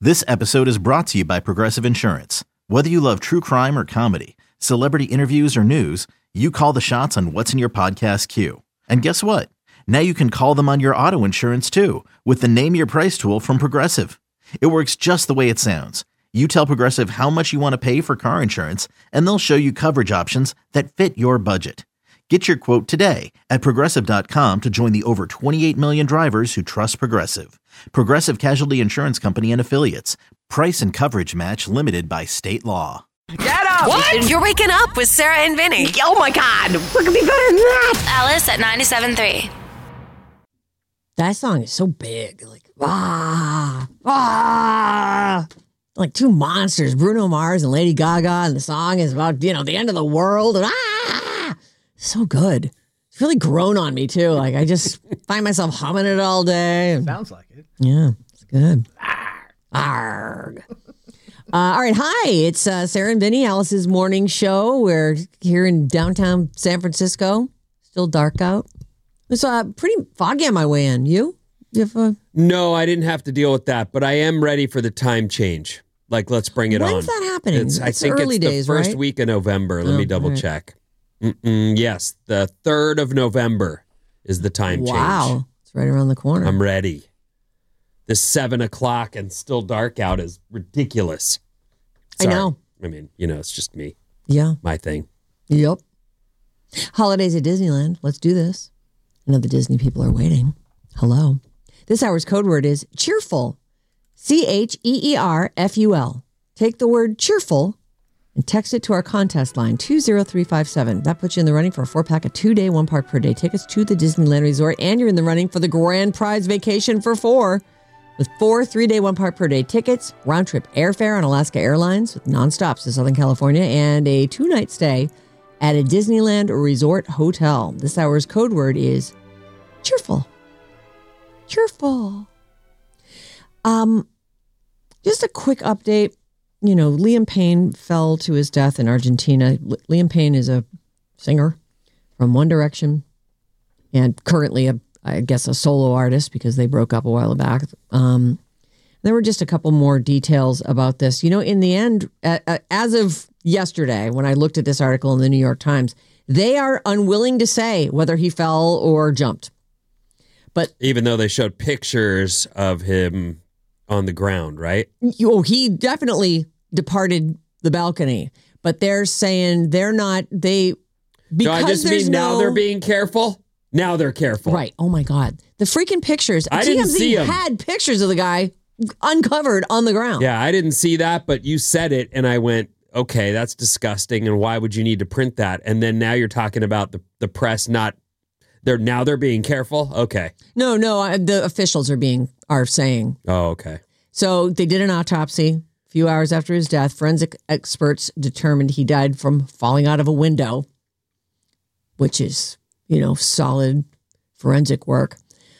This episode is brought to you by Progressive Insurance. Whether you love true crime or comedy, celebrity interviews or news, you call the shots on what's in your podcast queue. And guess what? Now you can call them on your auto insurance too with the Name Your Price tool from Progressive. It works just the way it sounds. You tell Progressive how much you want to pay for car insurance, and they'll show you coverage options that fit your budget. Get your quote today at Progressive.com to join the over 28 million drivers who trust Progressive. Progressive Casualty Insurance Company and Affiliates. Price and coverage match limited by state law. Get up! What? You're waking up with Sarah and Vinny. Oh my God! What could be better than that? Alice at 97.3. That song is so big. Like two monsters, Bruno Mars and Lady Gaga, and the song is about, the end of the world. And so good. It's really grown on me, too. Like, I just find myself humming it all day. Sounds like it. Yeah, it's good. Arg. All right, hi. It's Sarah and Vinny, Alice's morning show. We're here in downtown San Francisco. Still dark out. It's pretty foggy on my way in. You? No, I didn't have to deal with that, but I am ready for the time change. Like, let's bring it on. When's that happening? I think early it's days, the first right? week of November. Let me double check. Yes, the 3rd of November is the time change. Wow. It's right around the corner. I'm ready. This 7 o'clock and still dark out is ridiculous. Sorry. I know. I mean, it's just me. Yeah. My thing. Yep. Holidays at Disneyland. Let's do this. I know the Disney people are waiting. Hello. This hour's code word is cheerful. CHEERFUL. Take the word cheerful and text it to our contest line, 20357. That puts you in the running for a 4-pack of 2-day, 1-park per day tickets to the Disneyland Resort, and you're in the running for the grand prize vacation for 4. With 4 3-day, 1-park per day tickets, round-trip airfare on Alaska Airlines with nonstops to Southern California, and a 2-night stay at a Disneyland Resort hotel. This hour's code word is cheerful. Cheerful. Just a quick update. Liam Payne fell to his death in Argentina. Liam Payne is a singer from One Direction and currently a solo artist because they broke up a while back. There were just a couple more details about this. In the end, as of yesterday, when I looked at this article in the New York Times, they are unwilling to say whether he fell or jumped. But even though they showed pictures of him on the ground, right? He definitely departed the balcony. But they're saying they're not. Because no, I just mean now they're being careful. Now they're careful. Right. Oh, my God. The freaking pictures. I didn't see them. Had pictures of the guy uncovered on the ground. Yeah, I didn't see that, but you said it, and I went, okay, that's disgusting, and why would you need to print that? And then now you're talking about the press not... They're being careful? Okay. No, the officials are saying. Oh, okay. So they did an autopsy. A few hours after his death, forensic experts determined he died from falling out of a window, which is... solid forensic work.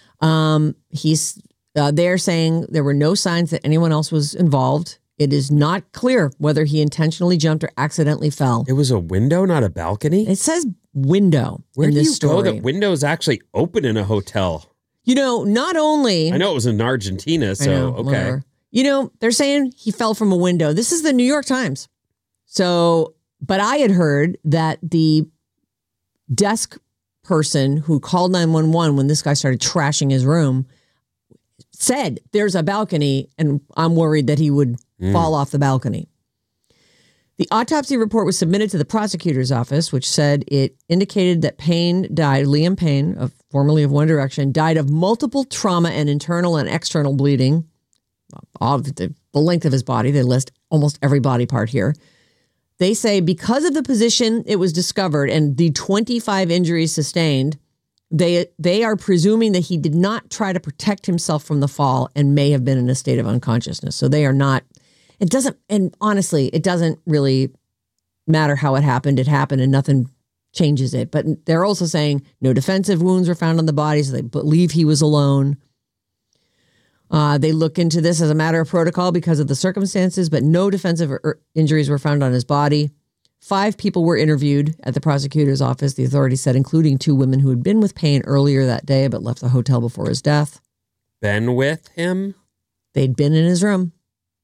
They're saying there were no signs that anyone else was involved. It is not clear whether he intentionally jumped or accidentally fell. It was a window, not a balcony? It says window Where in do this you story. go that windows actually open in a hotel? Not only... I know it was in Argentina, so okay. Whatever. They're saying he fell from a window. This is the New York Times. But I had heard that the desk person who called 911 when this guy started trashing his room said there's a balcony and I'm worried that he would fall off the balcony. The autopsy report was submitted to the prosecutor's office, which said it indicated that Liam Payne, formerly of One Direction, died of multiple trauma and internal and external bleeding of the length of his body. They list almost every body part here. They say because of the position it was discovered and the 25 injuries sustained, they are presuming that he did not try to protect himself from the fall and may have been in a state of unconsciousness. So they are not, and honestly, it doesn't really matter how it happened. It happened and nothing changes it. But they're also saying no defensive wounds were found on the body, so they believe he was alone. They look into this as a matter of protocol because of the circumstances, but no defensive injuries were found on his body. 5 people were interviewed at the prosecutor's office, the authorities said, including 2 women who had been with Payne earlier that day but left the hotel before his death. Been with him? They'd been in his room.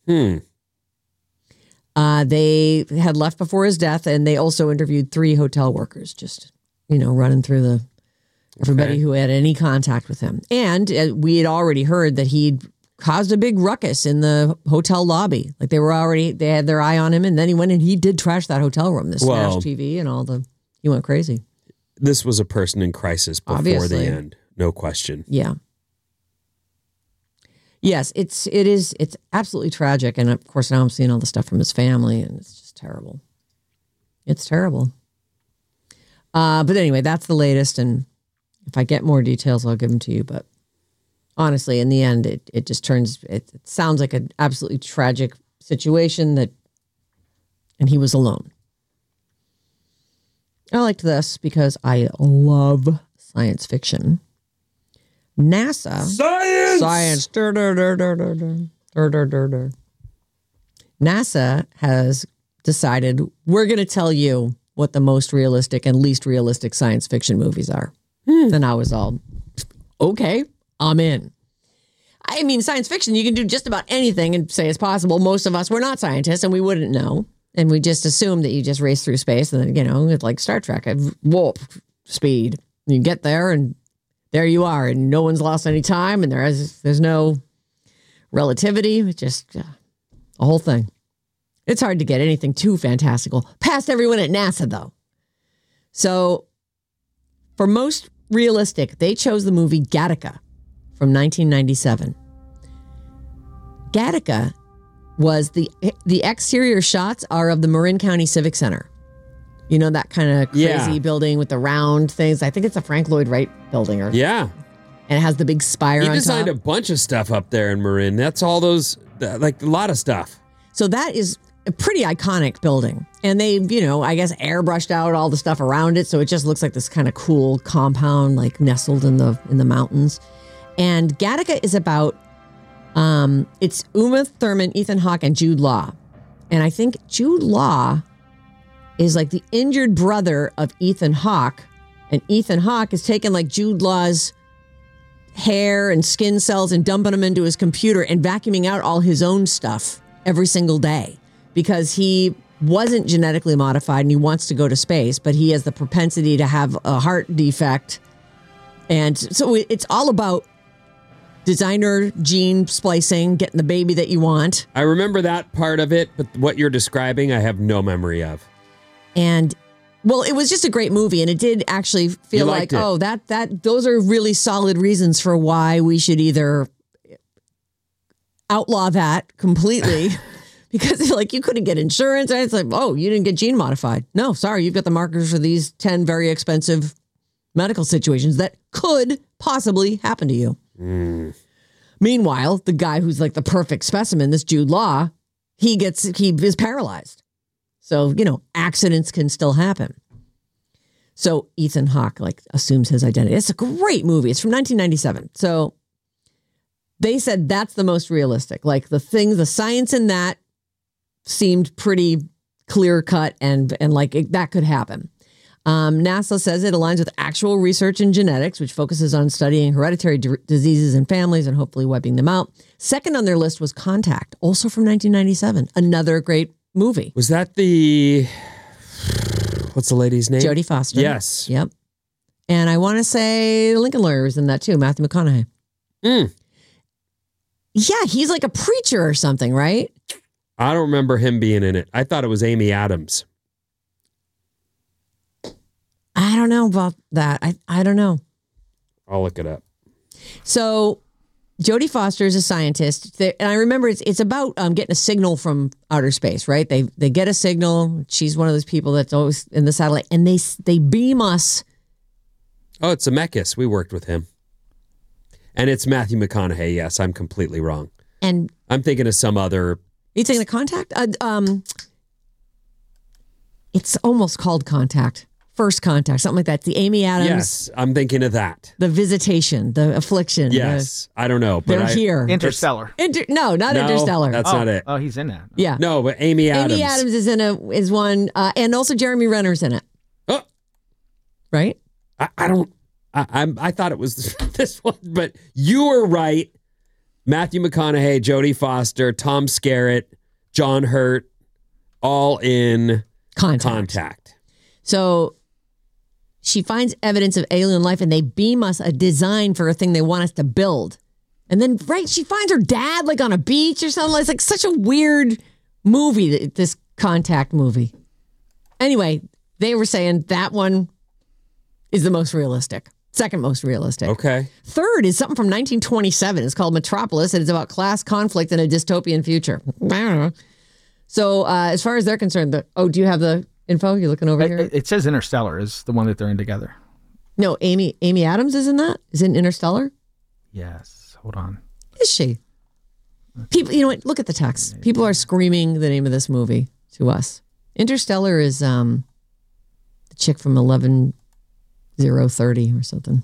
They had left before his death, and they also interviewed 3 hotel workers, just, running through everybody who had any contact with him. And we had already heard that he'd caused a big ruckus in the hotel lobby. Like they had their eye on him, and then he went and he did trash that hotel room, the smashed TV and he went crazy. This was a person in crisis before Obviously. the end. No question. Yeah. Yes, it's absolutely tragic. And of course, now I'm seeing all the stuff from his family, and it's just terrible. It's terrible. But anyway, that's the latest. And if I get more details, I'll give them to you. But honestly, in the end, it just turns, it sounds like an absolutely tragic situation and he was alone. I liked this because I love science fiction. NASA. Science. NASA has decided we're going to tell you what the most realistic and least realistic science fiction movies are. And I was all, okay, I'm in. I mean, science fiction, you can do just about anything and say it's possible. Most of us were not scientists and we wouldn't know. And we just assume that you just race through space and then, it's like Star Trek, warp speed. You get there and there you are, and no one's lost any time, and there's no relativity. It's just a whole thing. It's hard to get anything too fantastical past everyone at NASA, though. So, for most realistic, they chose the movie Gattaca from 1997. Gattaca was the exterior shots are of the Marin County Civic Center. That kind of crazy building with the round things. I think it's a Frank Lloyd Wright building. And it has the big spire on top. He designed a bunch of stuff up there in Marin. That's all those, like a lot of stuff. So that is a pretty iconic building. And they, I guess airbrushed out all the stuff around it. So it just looks like this kind of cool compound, like nestled in the mountains. And Gattaca is about, it's Uma Thurman, Ethan Hawke, and Jude Law. And I think Jude Law is like the injured brother of Ethan Hawke. And Ethan Hawke is taking like Jude Law's hair and skin cells and dumping them into his computer and vacuuming out all his own stuff every single day because he wasn't genetically modified and he wants to go to space, but he has the propensity to have a heart defect. And so it's all about designer gene splicing, getting the baby that you want. I remember that part of it, but what you're describing, I have no memory of. And well, it was just a great movie, and it did actually feel like, those are really solid reasons for why we should either outlaw that completely, because like you couldn't get insurance, and it's like, oh, you didn't get gene modified. No, sorry, you've got the markers for these 10 very expensive medical situations that could possibly happen to you. Meanwhile, the guy who's like the perfect specimen, this Jude Law, he is paralyzed. So, accidents can still happen. So Ethan Hawke assumes his identity. It's a great movie. It's from 1997. So they said that's the most realistic. Like the science in that seemed pretty clear cut and that could happen. NASA says it aligns with actual research in genetics, which focuses on studying hereditary diseases in families and hopefully wiping them out. Second on their list was Contact, also from 1997. Another great movie. Was that what's the lady's name? Jodie Foster. Yes. Yep. And I want to say Lincoln Lawyer was in that too, Matthew McConaughey. Yeah, he's like a preacher or something, right? I don't remember him being in it. I thought it was Amy Adams. I don't know about that. I don't know. I'll look it up. So Jodie Foster is a scientist, and I remember it's about getting a signal from outer space, right? They get a signal. She's one of those people that's always in the satellite, and they beam us. Oh, it's Zemeckis. We worked with him, and it's Matthew McConaughey. Yes, I'm completely wrong, and I'm thinking of some other. Are you thinking of Contact? It's almost called Contact. First Contact, something like that. The Amy Adams. Yes, I'm thinking of that. The Visitation, the Affliction. Yes, I don't know. But they're here. Interstellar. No, not Interstellar. That's not it. Oh, he's in that. Yeah. No, but Amy Adams. Amy Adams is one, and also Jeremy Renner's in it. Oh, right. I thought it was this one, but you were right. Matthew McConaughey, Jodie Foster, Tom Skerritt, John Hurt, all in Contact. So she finds evidence of alien life and they beam us a design for a thing they want us to build. And then, she finds her dad like on a beach or something. It's like such a weird movie, this Contact movie. Anyway, they were saying that one is the most realistic. Second most realistic. Okay. Third is something from 1927. It's called Metropolis, and it's about class conflict in a dystopian future. I don't know. So as far as they're concerned, do you have the info? You're looking over here? It says Interstellar is the one that they're in together. No, Amy Adams is in that? Is it Interstellar? Yes. Hold on. Is she? People, you know what? Look at the text. People are screaming the name of this movie to us. Interstellar is the chick from 11:030 or something.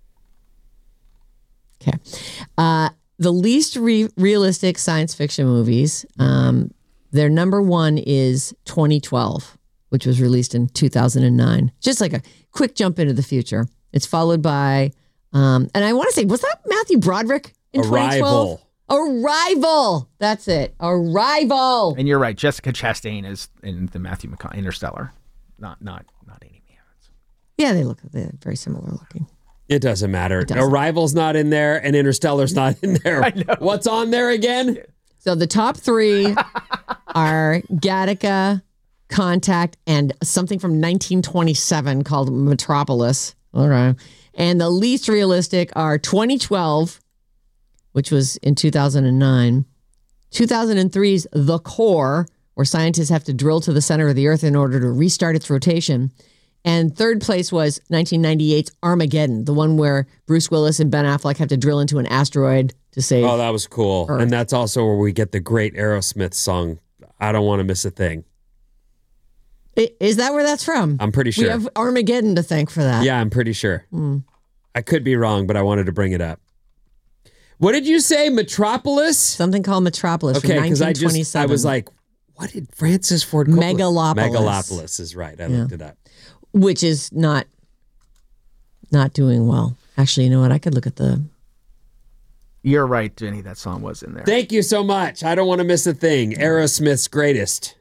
Okay. The least realistic science fiction movies, their number one is 2012, which was released in 2009. Just like a quick jump into the future. It's followed by, and I want to say, was that Matthew Broderick in 2012? Arrival. That's it. Arrival. And you're right. Jessica Chastain is in the Matthew McConaughey Interstellar. Not Amy Adams. Yeah, they're very similar looking. It doesn't matter. doesn't. Arrival's not in there and Interstellar's not in there. I know. What's on there again? So the top three are Gattaca, Contact, and something from 1927 called Metropolis. All right. And the least realistic are 2012, which was in 2009, 2003's The Core, where scientists have to drill to the center of the Earth in order to restart its rotation. And third place was 1998's Armageddon, the one where Bruce Willis and Ben Affleck have to drill into an asteroid to save. Oh, that was cool. Earth. And that's also where we get the great Aerosmith song, I Don't Want to Miss a Thing. Is that where that's from? I'm pretty sure. We have Armageddon to thank for that. Yeah, I'm pretty sure. I could be wrong, but I wanted to bring it up. What did you say? Metropolis? Something called Metropolis from Okay, because 1927. I was like, what did Francis Ford Coppola? Megalopolis. Megalopolis is right. I looked it up. Which is not doing well. Actually, you know what? I could look at the... You're right, Jenny. That song was in there. Thank you so much. I don't want to miss a thing. Aerosmith's greatest.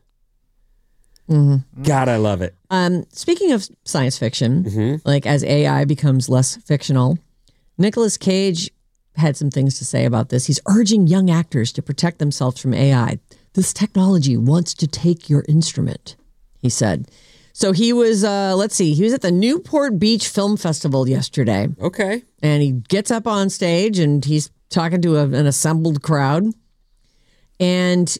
Mm-hmm. God, I love it. Speaking of science fiction, like as AI becomes less fictional, Nicolas Cage had some things to say about this. He's urging young actors to protect themselves from AI. This technology wants to take your instrument, he said. So he was, he was at the Newport Beach Film Festival yesterday. Okay. And he gets up on stage and he's talking to an assembled crowd. And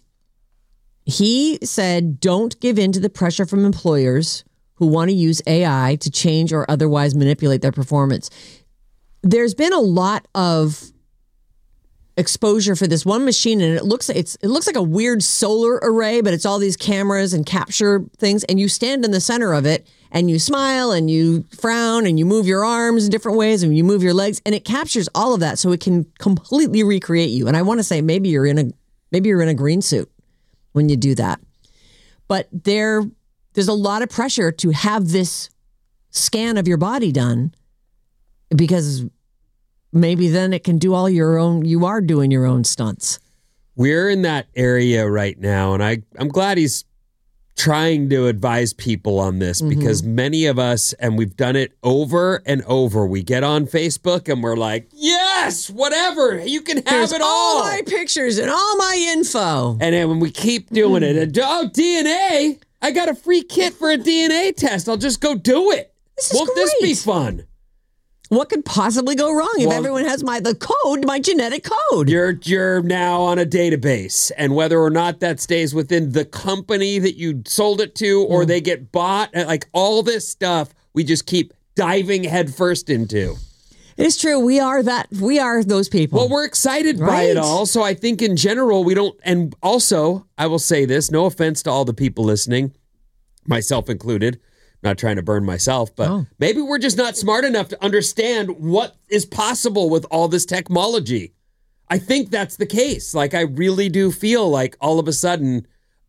he said, don't give in to the pressure from employers who want to use AI to change or otherwise manipulate their performance. There's been a lot of exposure for this one machine, and it looks like a weird solar array, but it's all these cameras and capture things, and you stand in the center of it and you smile and you frown and you move your arms in different ways and you move your legs, and it captures all of that so it can completely recreate you. And I want to say maybe you're in a green suit when you do that. But there's a lot of pressure to have this scan of your body done, because maybe then it can do all you are doing your own stunts. We're in that area right now, and I'm glad he's trying to advise people on this, because many of us, and we've done it over and over, we get on Facebook and we're like, yes, whatever, you can have Here's it all. my pictures and all my info. And then when we keep doing it, and, DNA, I got a free kit for a DNA test. I'll just go do it. Won't this be fun? What could possibly go wrong if everyone has my genetic code? You're now on a database, and whether or not that stays within the company that you sold it to, or they get bought, like all this stuff, we just keep diving headfirst into. It's true. We are those people. Well, we're excited by it all. So I think in general, we don't. And also, I will say this, no offense to all the people listening, myself included. Not trying to burn myself, but maybe we're just not smart enough to understand what is possible with all this technology. I think that's the case. Like, I really do feel like all of a sudden,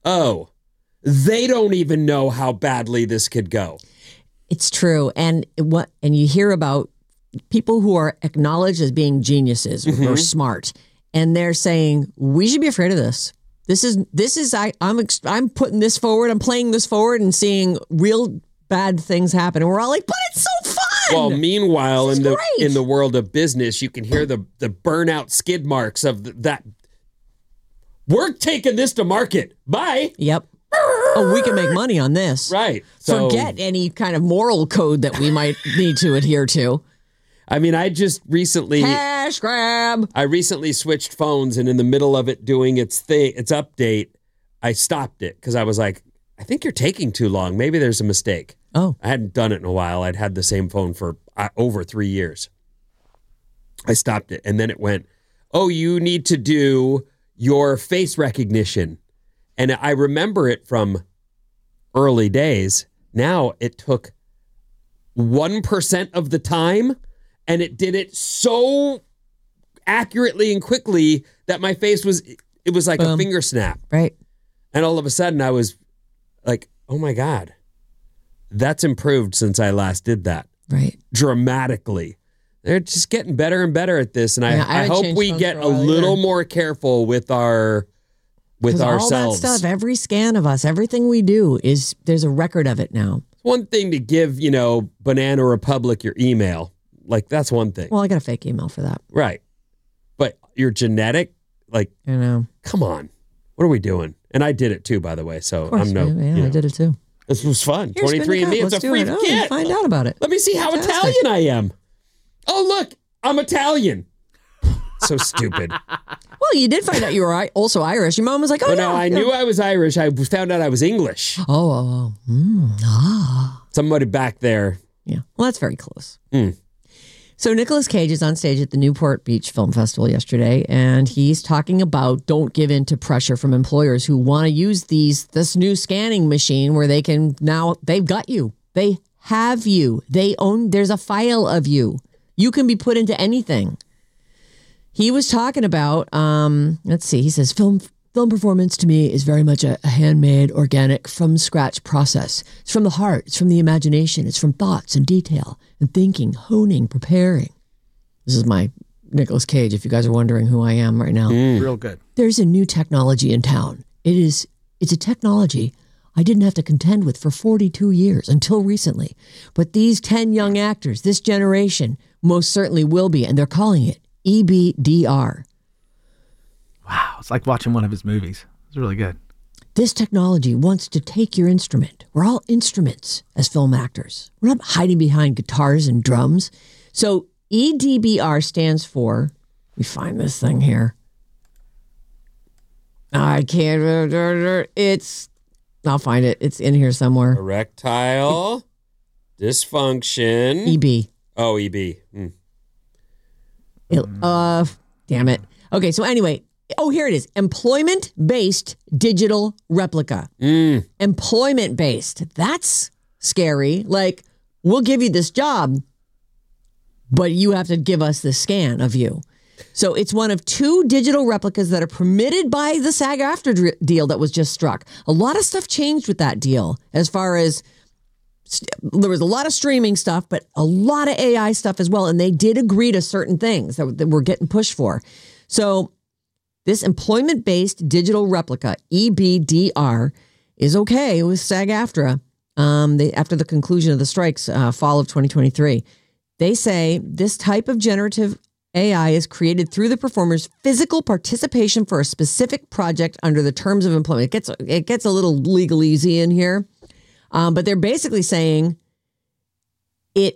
they don't even know how badly this could go. It's true. And you hear about people who are acknowledged as being geniuses or smart, and they're saying we should be afraid of this. I'm putting this forward. I'm playing this forward and seeing real bad things happen. And we're all like, but it's so fun. Well, meanwhile, in great. the world of business, you can hear the burnout skid marks of that. We're taking this to market. Bye. Yep. Oh, we can make money on this. Right. So, forget any kind of moral code that we might need to adhere to. I mean, I just recently cash grab. I recently switched phones, and in the middle of it doing its update, I stopped it because I was like, I think you're taking too long. Maybe there's a mistake. Oh. I hadn't done it in a while. I'd had the same phone for over 3 years. I stopped it, and then it went, oh, you need to do your face recognition. And I remember it from early days. Now it took 1% of the time, and it did it so accurately and quickly that my face was like a finger snap. Right. And all of a sudden I was like, oh my God, that's improved since I last did that. Right. Dramatically. They're just getting better and better at this. And I hope we get a little more careful with ourselves. All that stuff, every scan of us, everything we do there's a record of it now. It's one thing to give, Banana Republic your email. Like, that's one thing. Well, I got a fake email for that. Right. But your genetic, like, I know. Come on. What are we doing? And I did it too, by the way. So I'm no. Yeah, I did it too. This was fun. Here's 23andMe. It's a free it. kit. Find out about it. Let me see how Fantastic. Italian I am. Oh, look, I'm Italian. So stupid. Well, you did find out you were also Irish. Your mom was like, oh, no, I knew I was Irish. I found out I was English. Oh. Somebody back there. Yeah. Well, that's very close. So Nicolas Cage is on stage at the Newport Beach Film Festival yesterday, and he's talking about don't give in to pressure from employers who want to use this new scanning machine where they've got you. They have you. There's a file of you. You can be put into anything. He was talking about, let's see, he says, film performance to me is very much a handmade, organic, from scratch process. It's from the heart. It's from the imagination. It's from thoughts and detail and thinking, honing, preparing. This is my Nicolas Cage, if you guys are wondering who I am right now. Real good. There's a new technology in town. It's a technology I didn't have to contend with for 42 years until recently. But these 10 young actors, this generation, most certainly will be, and they're calling it EBDR. Wow, it's like watching one of his movies. It's really good. This technology wants to take your instrument. We're all instruments as film actors. We're not hiding behind guitars and drums. So EDBR stands for, let me find this thing here. I can't, I'll find it. It's in here somewhere. Erectile dysfunction. EB. Oh, EB. Damn it. Okay, so anyway, here it is. Employment-based digital replica. Employment-based. That's scary. Like, we'll give you this job, but you have to give us the scan of you. So it's one of 2 digital replicas that are permitted by the SAG-AFTRA deal that was just struck. A lot of stuff changed with that deal as far as there was a lot of streaming stuff, but a lot of AI stuff as well. And they did agree to certain things that were getting pushed for. So this employment-based digital replica, EBDR, is okay with SAG-AFTRA after the conclusion of the strikes, fall of 2023. They say this type of generative AI is created through the performer's physical participation for a specific project under the terms of employment. It gets a little legalese in here. But they're basically saying they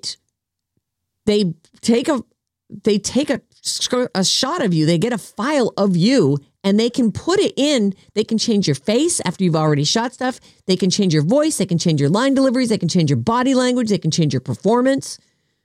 take a shot of you, they get a file of you, and they can put it in. They can change your face after you've already shot stuff. They can change your voice. They can change your line deliveries. They can change your body language. They can change your performance.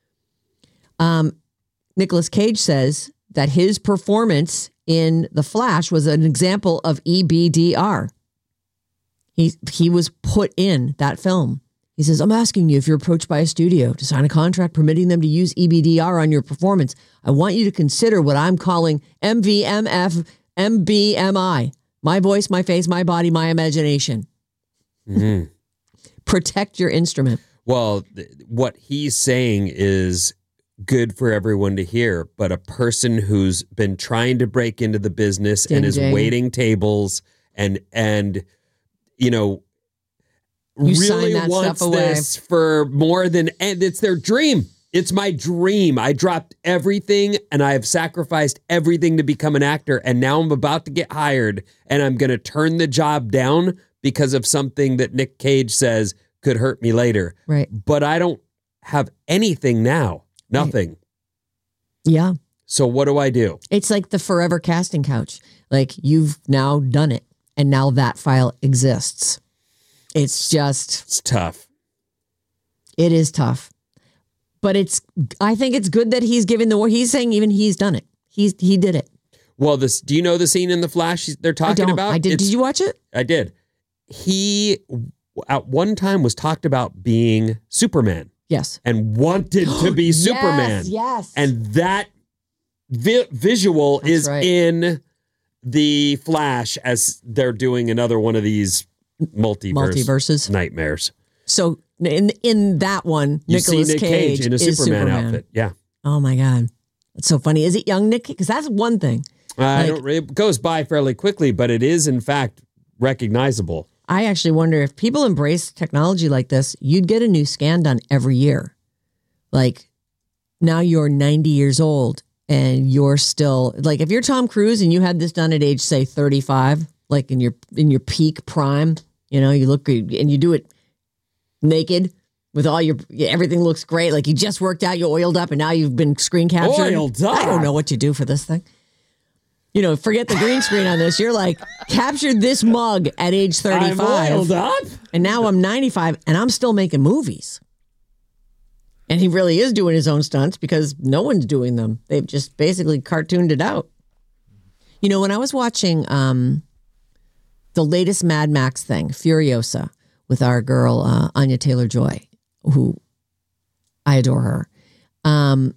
Nicolas Cage says that his performance in The Flash was an example of EBDR. He was put in that film. He says, I'm asking you if you're approached by a studio to sign a contract permitting them to use EBDR on your performance. I want you to consider what I'm calling MVMF, MBMI. My voice, my face, my body, my imagination. Protect your instrument. Well, what he's saying is good for everyone to hear, but a person who's been trying to break into the business and is waiting tables and you know, really wants this for more than, and it's their dream. It's my dream. I dropped everything and I have sacrificed everything to become an actor. And now I'm about to get hired and I'm going to turn the job down because of something that Nick Cage says could hurt me later. Right. But I don't have anything now. Nothing. Right. Yeah. So what do I do? It's like the forever casting couch. Like you've now done it and now that file exists. It's tough. It is tough. But I think it's good that he's giving he's saying even he's done it. He did it. Well, do you know the scene in The Flash they're talking about? I did. Did you watch it? I did. He at one time was talked about being Superman. Yes. And wanted to be Superman. Yes. And that visual is in The Flash as they're doing another one of these multiverses nightmares. So in that one, Nicolas Cage in a Superman outfit. Yeah. Oh my God. That's so funny. Is it young Nick? Because that's one thing. It goes by fairly quickly, but it is in fact recognizable. I actually wonder if people embrace technology like this, you'd get a new scan done every year. Like now you're 90 years old and you're still like, if you're Tom Cruise and you had this done at age, say 35, like in your peak prime, you know, you look good and you do it naked with everything looks great. Like you just worked out, you oiled up and now you've been screen captured. Oiled up. I don't know what you do for this thing. You know, forget the green screen on this. You're like, captured this mug at age 35. I'm oiled up. And now I'm 95 and I'm still making movies. And he really is doing his own stunts because no one's doing them. They've just basically cartooned it out. You know, when I was watching the latest Mad Max thing, Furiosa, with our girl, Anya Taylor-Joy, who I adore her,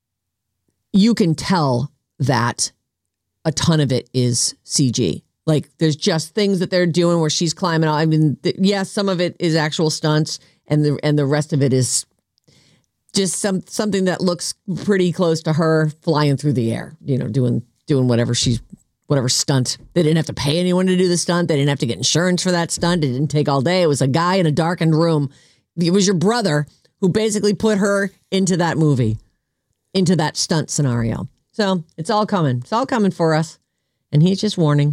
you can tell that a ton of it is CG. Like there's just things that they're doing where she's climbing out. I mean, yes, some of it is actual stunts and the rest of it is just something that looks pretty close to her flying through the air, you know, doing whatever stunt. They didn't have to pay anyone to do the stunt. They didn't have to get insurance for that stunt. It didn't take all day. It was a guy in a darkened room. It was your brother who basically put her into that movie, into that stunt scenario. So it's all coming. It's all coming for us. And he's just warning.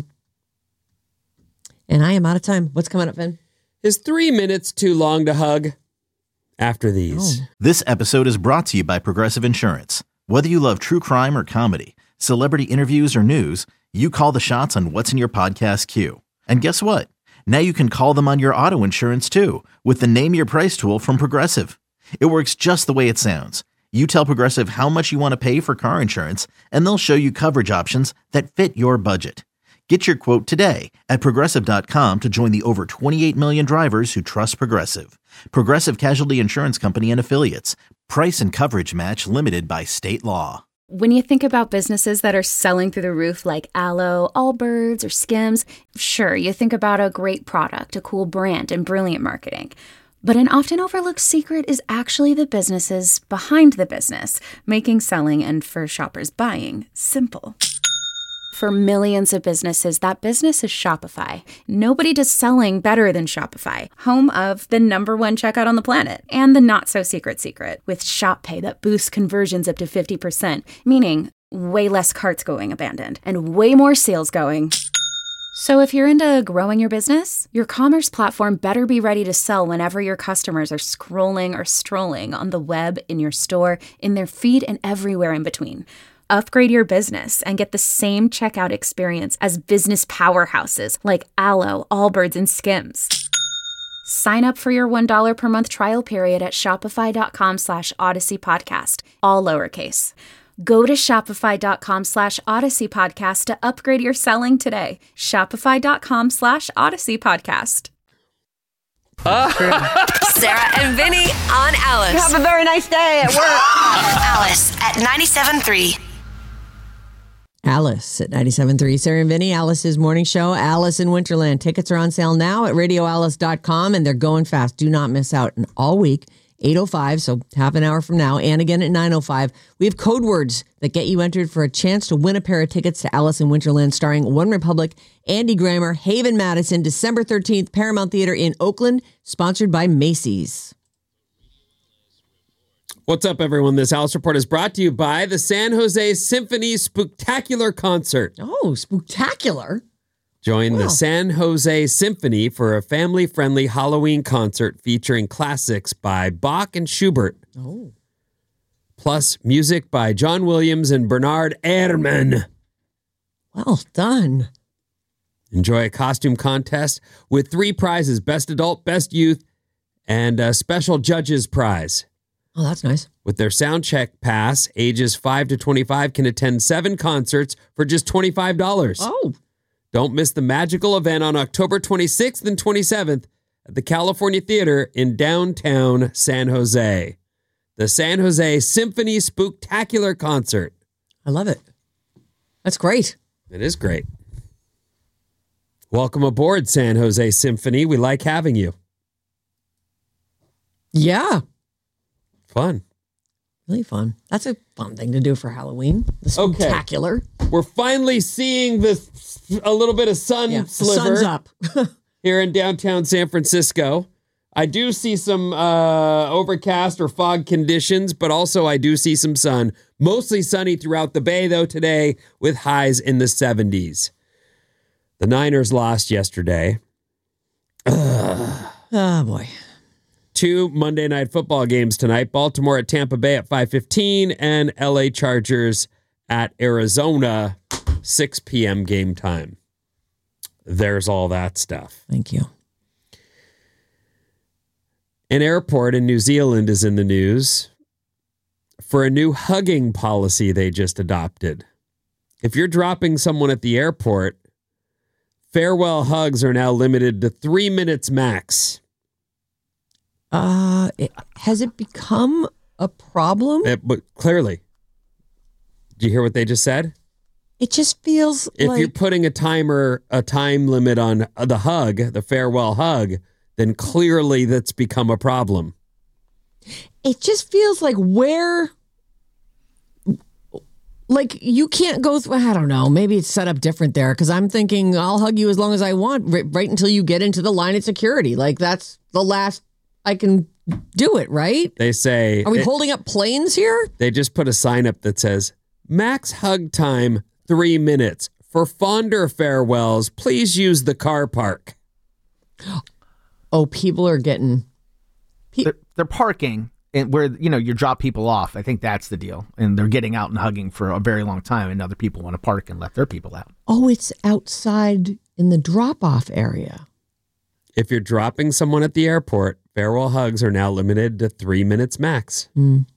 And I am out of time. What's coming up, Ben? Is 3 minutes too long to hug? After these. Oh. This episode is brought to you by Progressive Insurance. Whether you love true crime or comedy, celebrity interviews or news, you call the shots on what's in your podcast queue. And guess what? Now you can call them on your auto insurance too with the Name Your Price tool from Progressive. It works just the way it sounds. You tell Progressive how much you want to pay for car insurance, and they'll show you coverage options that fit your budget. Get your quote today at Progressive.com to join the over 28 million drivers who trust Progressive. Progressive Casualty Insurance Company and Affiliates. Price and coverage match limited by state law. When you think about businesses that are selling through the roof like Aloe, Allbirds, or Skims, sure, you think about a great product, a cool brand, and brilliant marketing. But an often overlooked secret is actually the businesses behind the business, making selling and for shoppers buying simple. For millions of businesses, that business is Shopify. Nobody does selling better than Shopify, home of the #1 checkout on the planet and the not-so-secret secret with Shop Pay that boosts conversions up to 50%, meaning way less carts going abandoned and way more sales going. So if you're into growing your business, your commerce platform better be ready to sell whenever your customers are scrolling or strolling on the web, in your store, in their feed, and everywhere in between. Upgrade your business and get the same checkout experience as business powerhouses like Aloe, Allbirds, and Skims. Sign up for your $1 per month trial period at shopify.com/Odyssey Podcast, all lowercase. Go to shopify.com /Odyssey Podcast to upgrade your selling today. Shopify.com /Odyssey Podcast. Sarah and Vinny on Alice. Have a very nice day at work. Alice at 97.3. Alice at 97.3. Sarah and Vinny, Alice's morning show, Alice in Winterland. Tickets are on sale now at radioalice.com, and they're going fast. Do not miss out. And all week, 8:05, so half an hour from now, and again at 9:05. We have code words that get you entered for a chance to win a pair of tickets to Alice in Winterland starring One Republic, Andy Grammer, Haven Madison, December 13th, Paramount Theater in Oakland, sponsored by Macy's. What's up, everyone? This Alice Report is brought to you by the San Jose Symphony Spooktacular Concert. Oh, spooktacular. Join the San Jose Symphony for a family-friendly Halloween concert featuring classics by Bach and Schubert. Oh. Plus music by John Williams and Bernard Herrmann. Well done. Enjoy a costume contest with 3 prizes: Best Adult, Best Youth, and a special judges prize. Oh, that's nice. With their sound check pass, ages 5 to 25 can attend 7 concerts for just $25. Oh. Don't miss the magical event on October 26th and 27th at the California Theater in downtown San Jose. The San Jose Symphony Spooktacular Concert. I love it. That's great. It is great. Welcome aboard, San Jose Symphony. We like having you. Yeah. Fun. Really fun. That's a fun thing to do for Halloween. The spectacular. Okay. We're finally seeing a little bit of sun sliver. The sun's up. Here in downtown San Francisco. I do see some overcast or fog conditions, but also I do see some sun. Mostly sunny throughout the Bay, though, today with highs in the 70s. The Niners lost yesterday. Oh, boy. 2 Monday Night Football games tonight. Baltimore at Tampa Bay at 5:15 and LA Chargers at Arizona, 6 p.m. game time. There's all that stuff. Thank you. An airport in New Zealand is in the news for a new hugging policy they just adopted. If you're dropping someone at the airport, farewell hugs are now limited to 3 minutes max. Has it become a problem? But clearly. Do you hear what they just said? It just feels if you're putting a time limit on the hug, the farewell hug, then clearly that's become a problem. It just feels like you can't go through, I don't know, maybe it's set up different there because I'm thinking I'll hug you as long as I want, right until you get into the line at security. Like that's the last I can do it, right? They say... Are we holding up planes here? They just put a sign up that says, max hug time, 3 minutes. For fonder farewells, please use the car park. Oh, people are getting... They're parking and where, you drop people off. I think that's the deal. And they're getting out and hugging for a very long time, and other people want to park and let their people out. Oh, it's outside in the drop-off area. If you're dropping someone at the airport, farewell hugs are now limited to 3 minutes max. Mm.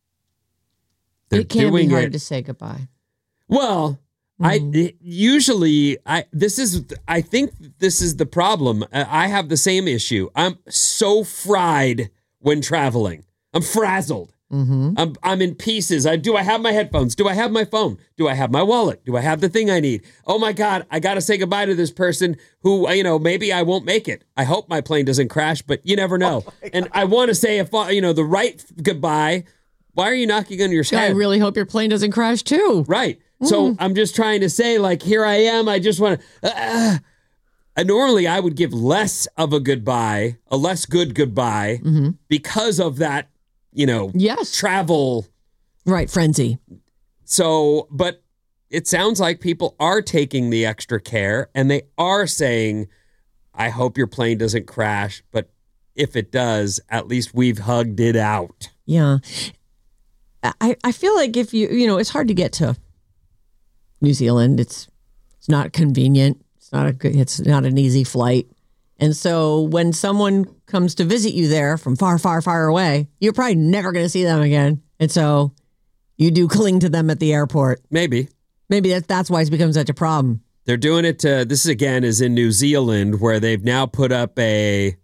It can be hard to say goodbye. Well, I think this is the problem. I have the same issue. I'm so fried when traveling. I'm frazzled. Mm-hmm. I'm in pieces. Do I have my headphones? Do I have my phone? Do I have my wallet? Do I have the thing I need? Oh my God, I got to say goodbye to this person who, maybe I won't make it. I hope my plane doesn't crash, but you never know. And I want to say, the right goodbye. Why are you knocking on your head? I really hope your plane doesn't crash too. Right. So I'm just trying to say, here I am. I just want to... normally, I would give less of a goodbye, a less good goodbye, because of that, yes, travel. Right, frenzy. So, but it sounds like people are taking the extra care, and they are saying, I hope your plane doesn't crash, but if it does, at least we've hugged it out. Yeah. I feel like if it's hard to get to New Zealand. It's not convenient. It's not an easy flight. And so when someone comes to visit you there from far, far, far away, you're probably never going to see them again. And so you do cling to them at the airport. Maybe that's why it's become such a problem. They're doing it this again is in New Zealand, where they've now put up a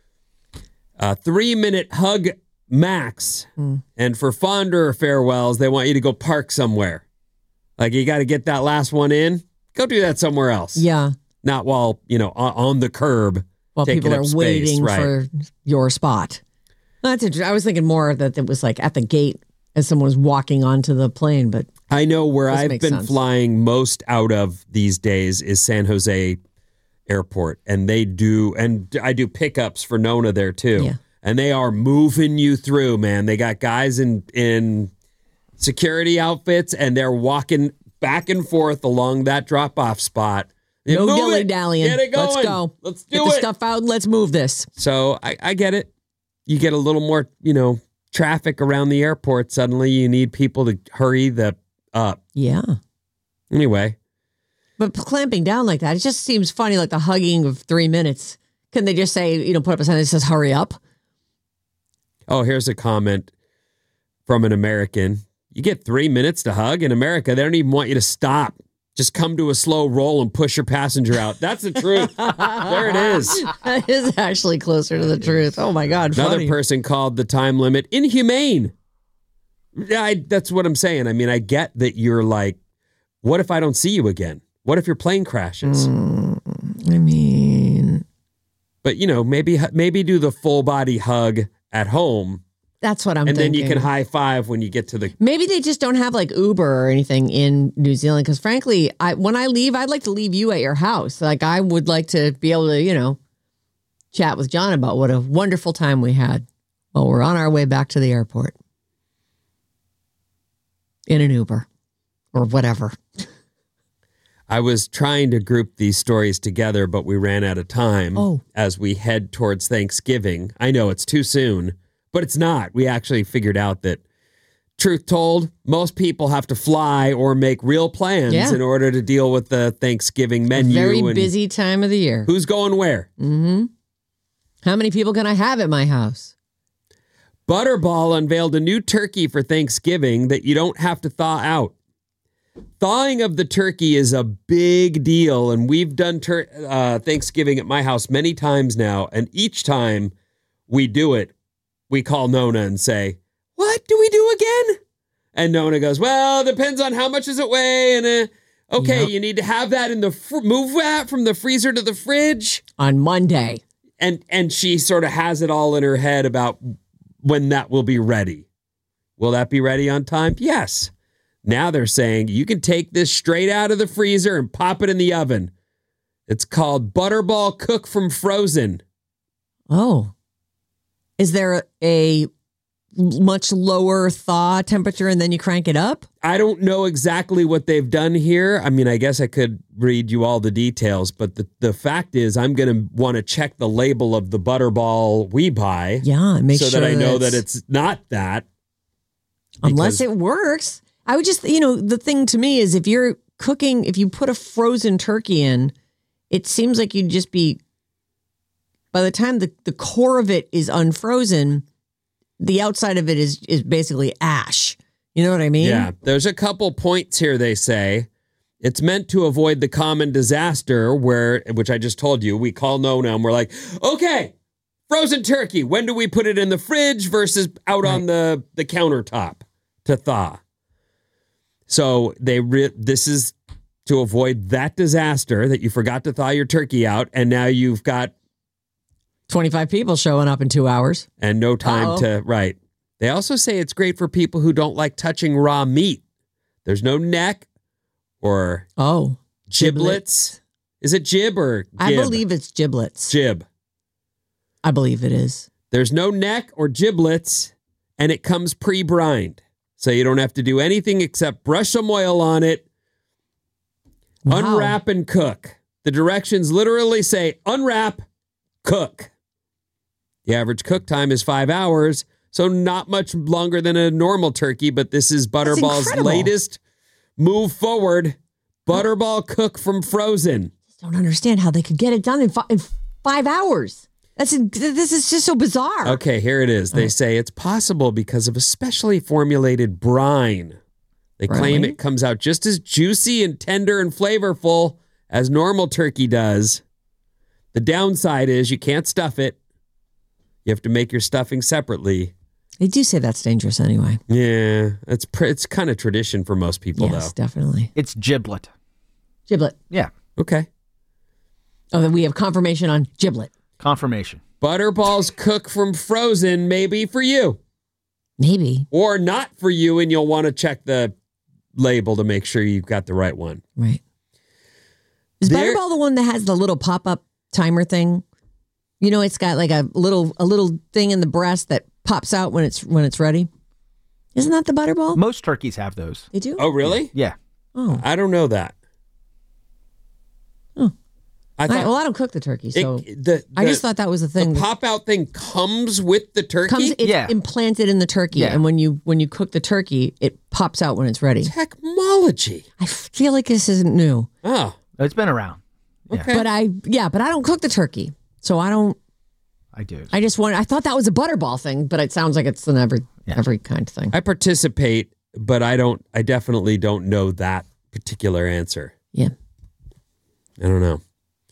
3-minute hug max. And for fonder farewells, they want you to go park somewhere. You got to get that last one in. Go do that somewhere else. Yeah. Not while, on the curb. While people are waiting for your spot. That's interesting. I was thinking more that it was like at the gate as someone was walking onto the plane, but I know where this I've makes been sense. flying most out of these days is San Jose Airport, and I do pickups for Nona there too. Yeah. And they are moving you through, man. They got guys in security outfits, and they're walking back and forth along that drop-off spot. no Move it. dilly-dallying. Get it going. Let's go. Let's Get do the it. stuff out. Let's move this. So I get it. You get a little more, traffic around the airport. Suddenly you need people to hurry up. Yeah. Anyway. But clamping down like that, it just seems funny, like the hugging of 3 minutes. Can they just say, put up a sign that says hurry up? Oh, here's a comment from an American. You get 3 minutes to hug in America. They don't even want you to stop. Just come to a slow roll and push your passenger out. That's the truth. There it is. That is actually closer to the truth. Oh my God. Another Funny. person called the time limit inhumane. Yeah, that's what I'm saying. I mean, I get that you're like, what if I don't see you again? What if your plane crashes? I mean, But, maybe do the full body hug at home. that's what I'm And thinking. then you can high five when you get to the... Maybe they just don't have like Uber or anything in New Zealand. Because frankly, when I leave, I'd like to leave you at your house. Like I would like to be able to, chat with John about what a wonderful time we had while we're on our way back to the airport in an Uber or whatever. I was trying to group these stories together, but we ran out of time as we head towards Thanksgiving. I know it's too soon, but it's not. We actually figured out that, truth told, most people have to fly or make real plans in order to deal with the Thanksgiving menu. Very and busy time of the year. Who's going where? Mm-hmm. How many people can I have at my house? Butterball unveiled a new turkey for Thanksgiving that you don't have to thaw out. Thawing of the turkey is a big deal, and we've done Thanksgiving at my house many times now, and each time we do it, we call Nona and say, what do we do again? And Nona goes, well, depends on how much does it weigh, and you need to have that in move that from the freezer to the fridge. On Monday. And she sort of has it all in her head about when that will be ready. Will that be ready on time? Yes. Now they're saying you can take this straight out of the freezer and pop it in the oven. It's called Butterball Cook from Frozen. Oh. Is there a much lower thaw temperature and then you crank it up? I don't know exactly what they've done here. I mean, I guess I could read you all the details, but the fact is I'm going to want to check the label of the Butterball we buy. Yeah, and make so sure that I know that it's not that. Unless it works. I would just, the thing to me is if you're cooking, if you put a frozen turkey in, it seems like you'd just be, by the time the core of it is unfrozen, the outside of it is basically ash. You know what I mean? Yeah. There's a couple points here, they say. It's meant to avoid the common disaster which I just told you, we call Nona and we're like, okay, frozen turkey. When do we put it in the fridge versus out on the countertop to thaw? So this is to avoid that disaster that you forgot to thaw your turkey out, and now you've got 25 people showing up in 2 hours. And no time to, right. They also say it's great for people who don't like touching raw meat. There's no neck or giblets. Is it jib or gib? I believe it's giblets. Jib. I believe it is. There's no neck or giblets, and it comes pre-brined. So you don't have to do anything except brush some oil on it, unwrap and cook. The directions literally say unwrap, cook. The average cook time is 5 hours, so not much longer than a normal turkey, but this is Butterball's latest move forward. Butterball Cook from Frozen. I don't understand how they could get it done in 5 hours. This is just so bizarre. Okay, here it is. They say it's possible because of a specially formulated brine. They claim it comes out just as juicy and tender and flavorful as normal turkey does. The downside is you can't stuff it. You have to make your stuffing separately. They do say that's dangerous anyway. Yeah, it's kind of tradition for most people, yes, though. Definitely. It's giblet. Giblet. Yeah. Okay. Oh, then we have confirmation on giblet. Confirmation. Butterballs cook from frozen, maybe for you. Maybe. Or not for you, and you'll want to check the label to make sure you've got the right one. Right. Is Butterball the one that has the little pop-up timer thing? You know, it's got like a little thing in the breast that pops out when it's ready. Isn't that the Butterball? Most turkeys have those. They do? Oh, really? Yeah. Oh. I don't know that. Oh. I thought well, I don't cook the turkey, so I just thought that was the thing. The pop-out thing comes with the turkey? It's implanted in the turkey, and when you cook the turkey, it pops out when it's ready. Technology. I feel like this isn't new. Oh. It's been around. Okay. But I don't cook the turkey, so I don't. I do. I thought that was a Butterball thing, but it sounds like it's an every kind of thing. I participate, but I definitely don't know that particular answer. Yeah. I don't know.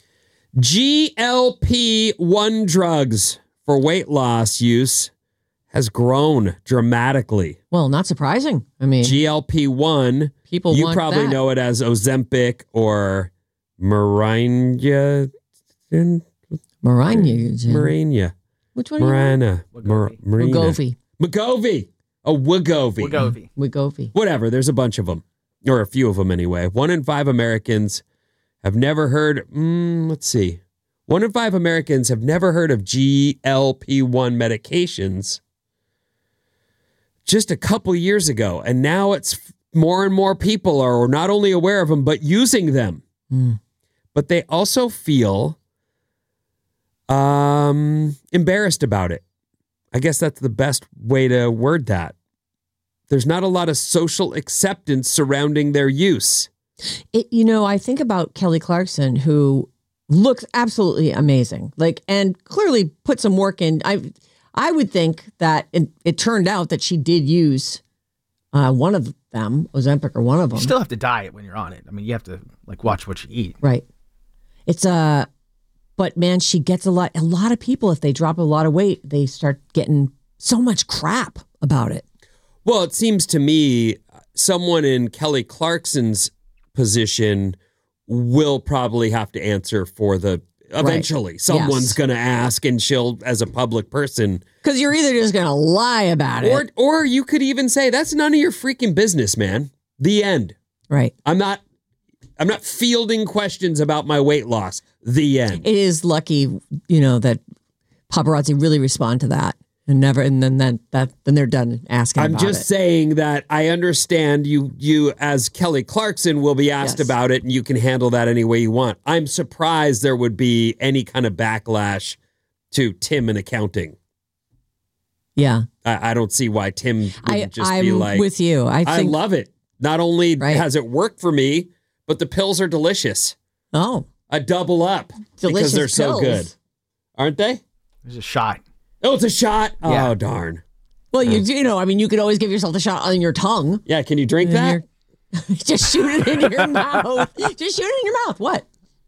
GLP-1 drugs for weight loss use has grown dramatically. Well, not surprising. I mean, GLP-1, you probably know it as Ozempic or Mirena. Which one? Mirena. Wegovy. Oh, Wegovy. Whatever. There's a bunch of them, or a few of them anyway. 1 in 5 Americans have never heard. Let's see. 1 in 5 Americans have never heard of GLP-1 medications just a couple years ago, and now it's more and more people are not only aware of them but using them. But they also feel embarrassed about it. I guess that's the best way to word that. There's not a lot of social acceptance surrounding their use. I think about Kelly Clarkson, who looks absolutely amazing, and clearly put some work in. I would think that it turned out that she did use one of them, Ozempic, or one of them. You still have to diet when you're on it. I mean, you have to watch what you eat. Right. It's but man, she gets a lot of people, if they drop a lot of weight, they start getting so much crap about it. Well, it seems to me someone in Kelly Clarkson's position will probably have to answer for eventually. Right. Someone's going to ask, and she'll, as a public person. Because you're either just going to lie about it. Or you could even say, that's none of your freaking business, man. The end. Right. I'm not fielding questions about my weight loss. The end. It is lucky, that paparazzi really respond to that and then they're done asking. I'm just saying that I understand you as Kelly Clarkson will be asked about it, and you can handle that any way you want. I'm surprised there would be any kind of backlash to Tim in accounting. Yeah. I don't see why Tim would just be like, I'm with you. I love it. Not only has it worked for me, but the pills are delicious. Oh. A double up. Delicious because they're so pills. Good. Aren't they? There's a shot. Oh, it's a shot? Yeah. Oh, darn. Well, you could always give yourself a shot on your tongue. Yeah, can you drink that? Just shoot it in your mouth. Just shoot it in your mouth. What?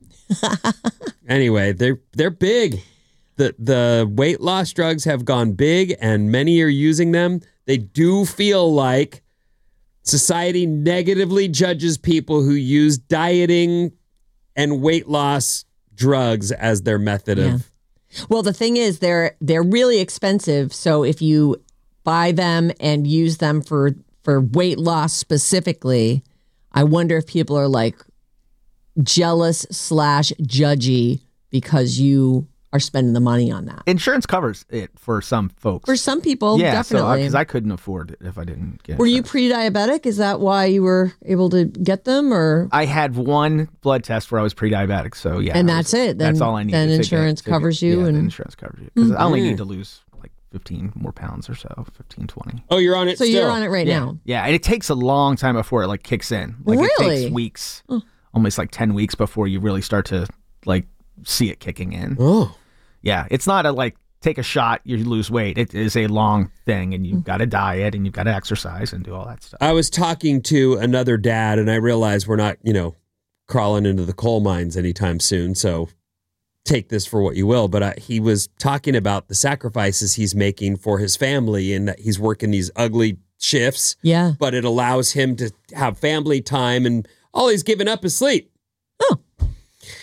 Anyway, they're big. The weight loss drugs have gone big, and many are using them. They do feel like society negatively judges people who use dieting and weight loss drugs as their method of. Well, the thing is, they're really expensive. So if you buy them and use them for weight loss specifically, I wonder if people are jealous / judgy because you are spending the money on that. Insurance covers it for some folks. For some people, definitely. Because I couldn't afford it if I didn't get it. Were you pre-diabetic? Is that why you were able to get them? Or I had one blood test where I was pre-diabetic, so yeah. And that's it. That's all I need. Then insurance covers you. Yeah, insurance covers you. Because I only need to lose 15 more pounds or so, 15, 20. Oh, you're on it So still. you're on it right now. Yeah, and it takes a long time before it kicks in. Really? It takes weeks, almost 10 weeks before you really start to see it kicking in. Oh. Yeah, it's not a take a shot, you lose weight. It is a long thing, and you've got to diet, and you've got to exercise and do all that stuff. I was talking to another dad, and I realized we're not, crawling into the coal mines anytime soon, so take this for what you will. But he was talking about the sacrifices he's making for his family, and that he's working these ugly shifts. Yeah. But it allows him to have family time, and all he's giving up is sleep. Oh.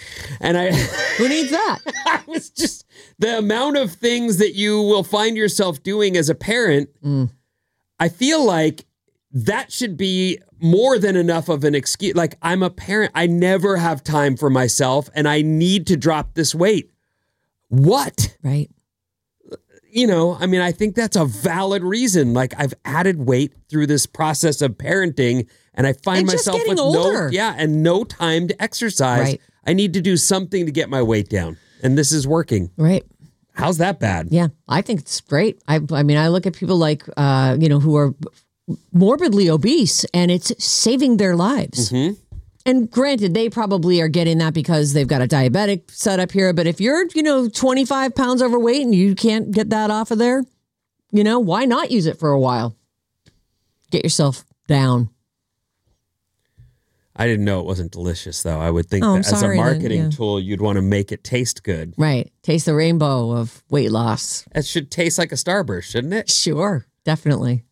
And Who needs that? I was just the amount of things that you will find yourself doing as a parent. I feel like that should be more than enough of an excuse. Like, I'm a parent. I never have time for myself and I need to drop this weight. What? Right. You know, I mean, I think that's a valid reason. Like, I've added weight through this process of parenting and I find And just myself getting with older. no time to exercise. Right. I need to do something to get my weight down. And this is working. Right. How's that bad? Yeah, I think it's great. I mean, I look at people like, who are morbidly obese and it's saving their lives. And granted, they probably are getting that because they've got a diabetic set up here. But if you're, 25 pounds overweight and you can't get that off of there, why not use it for a while? Get yourself down. I didn't know it wasn't delicious, though. I would think Oh, that I'm as a sorry then, marketing yeah. tool, you'd want to make it taste good. Right. Taste the rainbow of weight loss. It should taste like a Starburst, shouldn't it? Sure. Definitely.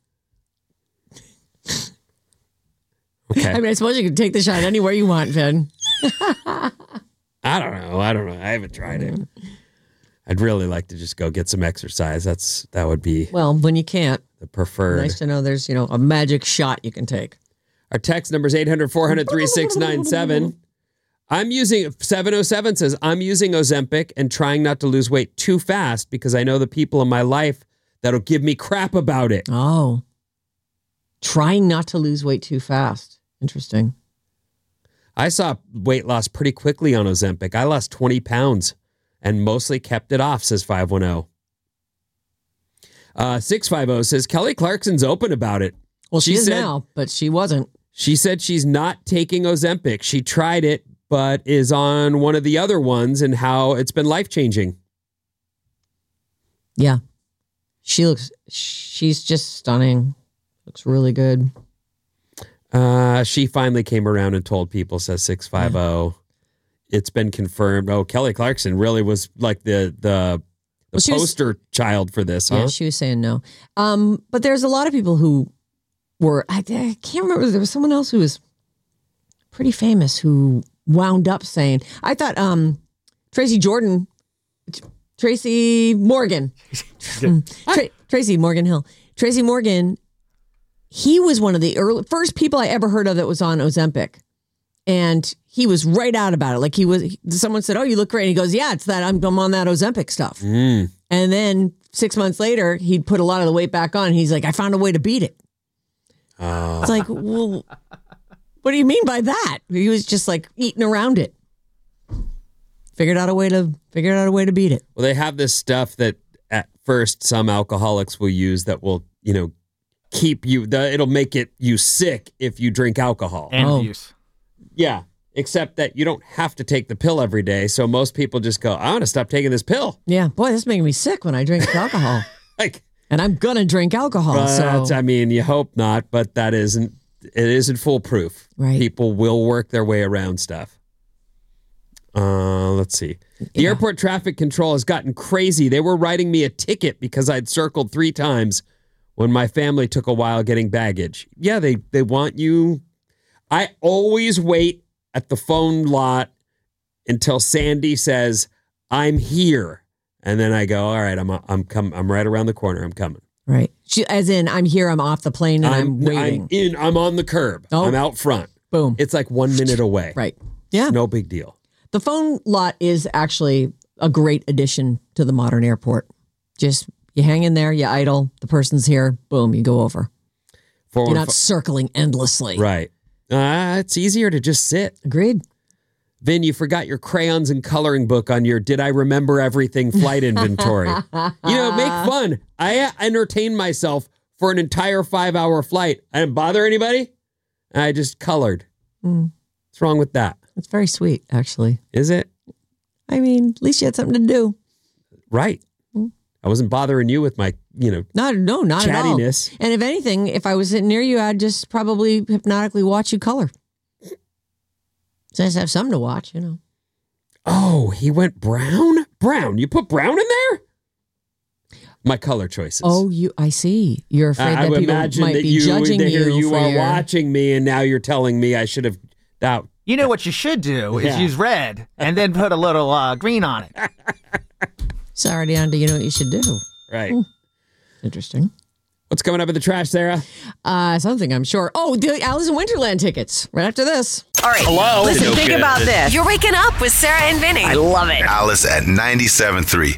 Okay. I mean, I suppose you can take the shot anywhere you want, Vin. I don't know. I haven't tried it. I'd really like to just go get some exercise. That would be Well, when you can't, the preferred. nice to know there's, a magic shot you can take. Our text number is 800-400-3697. I'm using, 707 says, I'm using Ozempic and trying not to lose weight too fast because I know the people in my life that'll give me crap about it. Oh. Trying not to lose weight too fast. Interesting. I saw weight loss pretty quickly on Ozempic. I lost 20 pounds and mostly kept it off, says 510. 650 says, Kelly Clarkson's open about it. Well, she is said- now, but she wasn't. She said she's not taking Ozempic. She tried it, but is on one of the other ones and how it's been life-changing. Yeah. She's just stunning. Looks really good. She finally came around and told people, says 650. It's been confirmed. Oh, Kelly Clarkson really was like the she was- poster child for this, huh? Yeah, she was saying no. But there's a lot of people who were, I can't remember, there was someone else who was pretty famous who wound up saying, I thought Tracy Morgan. Tracy Morgan Hill. Tracy Morgan, he was one of the first people I ever heard of that was on Ozempic. And he was right out about it. Like someone said, oh, you look great. And he goes, yeah, it's that I'm on that Ozempic stuff. And then 6 months later, he'd put a lot of the weight back on. And he's like, I found a way to beat it. It's like, well, what do you mean by that? He was just like eating around it. Figured out a way to beat it. Well, they have this stuff that at first some alcoholics will use that will, keep you, it'll make you sick if you drink alcohol. And Oh. abuse. Yeah, except that you don't have to take the pill every day. So most people just go, I want to stop taking this pill. Yeah, boy, this is making me sick when I drink alcohol. Like, And I'm going to drink alcohol. So I mean, you hope not, but it isn't foolproof. Right. People will work their way around stuff. Let's see. The airport traffic control has gotten crazy. They were writing me a ticket because I'd circled 3 times when my family took a while getting baggage. Yeah, they want you. I always wait at the phone lot until Sandy says, I'm here. And then I go, all right, I'm right around the corner. I'm coming. right. As in, I'm here, I'm off the plane, and I'm waiting. I'm on the curb. Oh. I'm out front. Boom. It's like 1 minute away. Right. Yeah. No big deal. The phone lot is actually a great addition to the modern airport. Just you hang in there, you idle, the person's here, boom, you go over. You're not circling endlessly. Right. It's easier to just sit. Agreed. Vin, you forgot your crayons and coloring book on your Did I Remember Everything flight inventory. Make fun. I entertained myself for an entire 5-hour flight. I didn't bother anybody. I just colored. What's wrong with that? It's very sweet, actually. Is it? I mean, at least you had something to do. Right. I wasn't bothering you with my, Not at all. chattiness. And if anything, if I was sitting near you, I'd just probably hypnotically watch you color. So I just have something to watch, Oh, he went brown? Brown. You put brown in there? My color choices. Oh, I see. You're afraid that I would people imagine might that be judging you you for are your... watching me, and now you're telling me I should have. You know what you should do is use red and then put a little green on it. It's already on to you know what you should do. Right. Interesting. What's coming up in the trash, Sarah? Something I'm sure. Oh, the Alice in Wonderland tickets. Right after this. All right. Hello? Listen, No think good. about this. You're waking up with Sarah and Vinny. I love it. Alice at 97.3.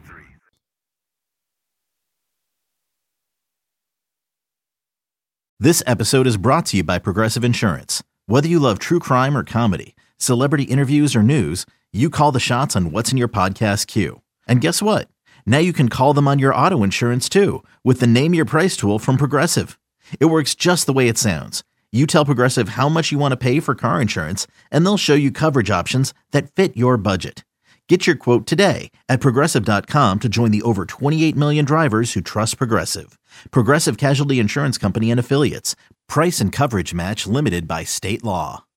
This episode is brought to you by Progressive Insurance. Whether you love true crime or comedy, celebrity interviews or news, you call the shots on what's in your podcast queue. And guess what? Now you can call them on your auto insurance too with the Name Your Price tool from Progressive. It works just the way it sounds. You tell Progressive how much you want to pay for car insurance, and they'll show you coverage options that fit your budget. Get your quote today at Progressive.com to join the over 28 million drivers who trust Progressive. Progressive Casualty Insurance Company and Affiliates. Price and coverage match limited by state law.